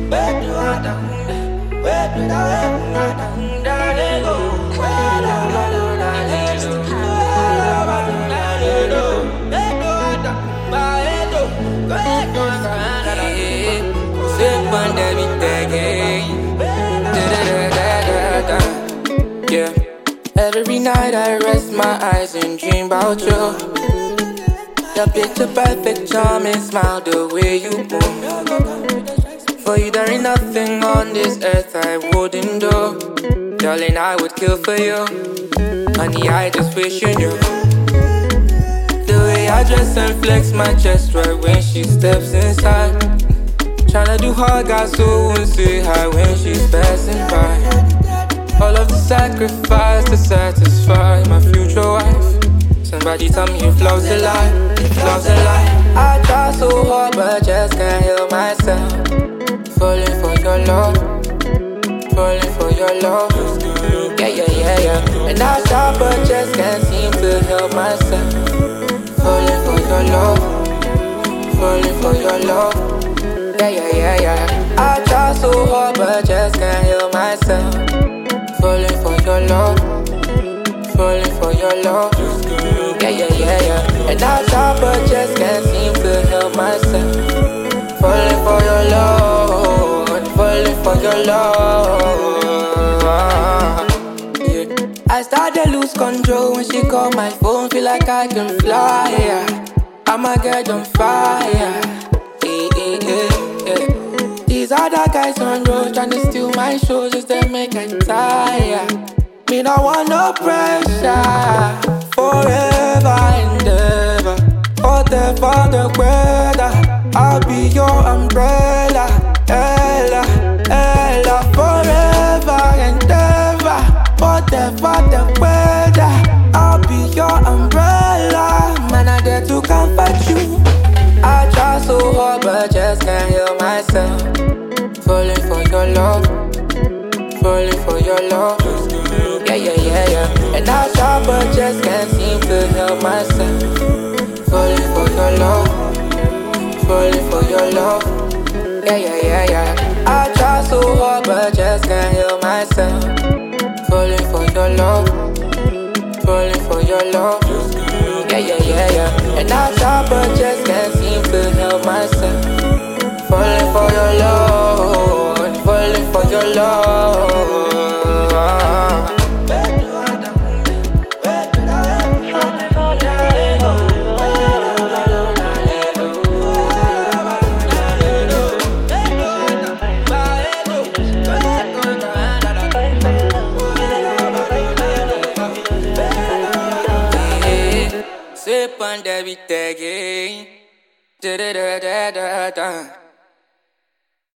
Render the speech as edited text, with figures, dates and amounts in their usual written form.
Yeah. Every night I rest my eyes and dream about you. Your picture perfect, charming smile, the way you move. For you there ain't nothing on this earth I wouldn't do. Darling, I would kill for you. Honey, I just wish you knew. The way I dress and flex my chest right when she steps inside. Tryna do hard, got so won't say hi when she's passing by. All of the sacrifice to satisfy my future wife. Somebody tell me if love's a lie, if love's a lie. I try so hard but just can't help myself. Falling for your love, falling for your love. And I try but just can't seem to help myself. Falling for your love, falling for your love. I try so hard but just can't help myself. Falling for your love, falling for your love. And I try but just can't seem to help myself. Falling for your love, falling for your love. I started to lose control when she called my phone. Feel like I can fly. I'ma get on fire. These other guys on road tryna steal my show just to make I tire. Me don't want no pressure. Forever and ever, whatever the weather, I'll be your umbrella. Ella, Ella, forever and ever, whatever the weather, I'll be your umbrella. Man, I dare to comfort you. I try so hard but just can't help myself. Falling for your love, falling for your love. And I try but just can't seem to help myself. Falling for your love, falling for your love. I try so hard but just can't help myself. Falling for your love, falling for your love. And I try but just can't seem to help myself. Falling for your love, falling for your love. Sip on that beat again. Da da da da da da.